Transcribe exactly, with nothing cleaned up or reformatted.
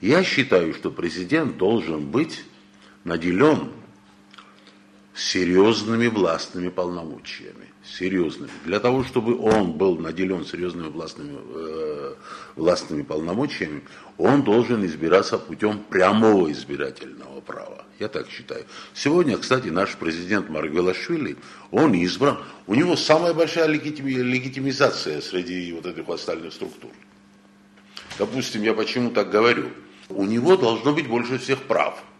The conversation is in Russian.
Я считаю, что президент должен быть наделен серьезными властными полномочиями. Серьезными. Для того, чтобы он был наделен серьезными властными, э, властными полномочиями, он должен избираться путем прямого избирательного права. Я так считаю. Сегодня, кстати, наш президент Маргвелашвили, он избран, у него самая большая легитими, легитимизация среди вот этих остальных структур. Допустим, я почему так говорю? У него должно быть больше всех прав.